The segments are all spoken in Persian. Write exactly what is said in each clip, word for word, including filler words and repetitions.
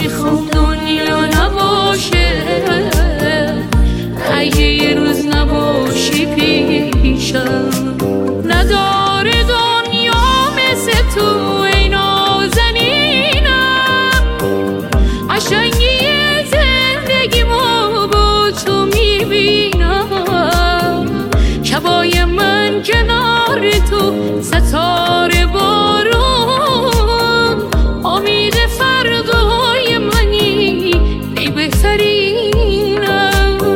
میخوام دنیا نباشه اگه یه روز نباشی پیشم. نداره دنیا مثل تو ای نازنینم، قشنگی زندگیمو با تو میبینم. شبای من کنار تو ستاره بارون، امید فردای منی ای بهترینم.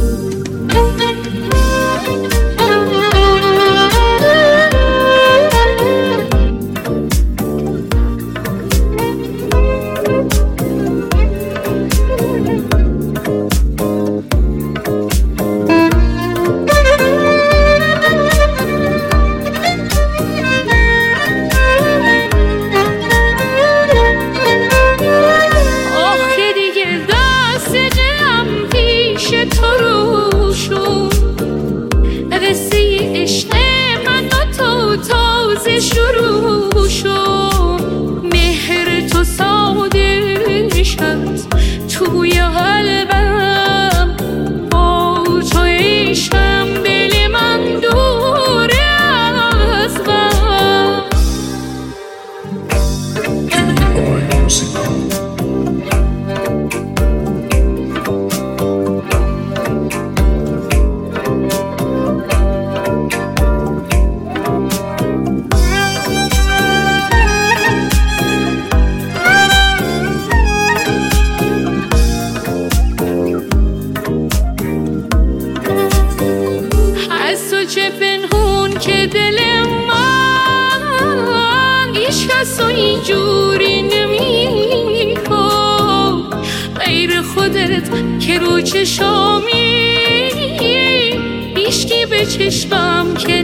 شروع شد مهر تو ساده شد توی قلبم، با تو عشقم دل من دوره از غم. چه پنهون که دل من هیچ کس رو اینجوری نمی‌کن غیر خودت که رو چشامی، هیچکی به چشمم که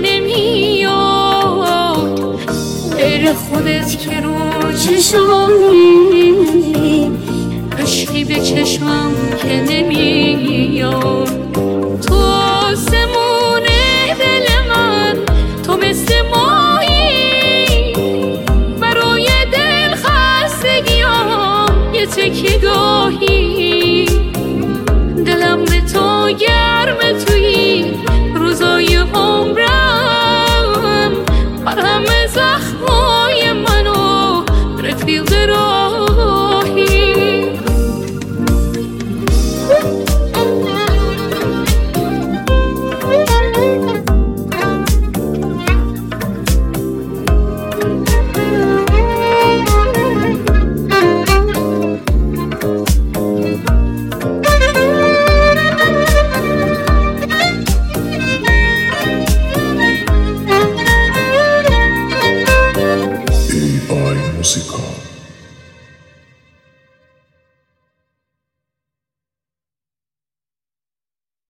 نمیاد. غیر خودت که رو چشامی، هیچکی به چشمم که نمیاد. تو آسمون دل من، تو مثل ماهی برای دل خستگیام یه تکی دار.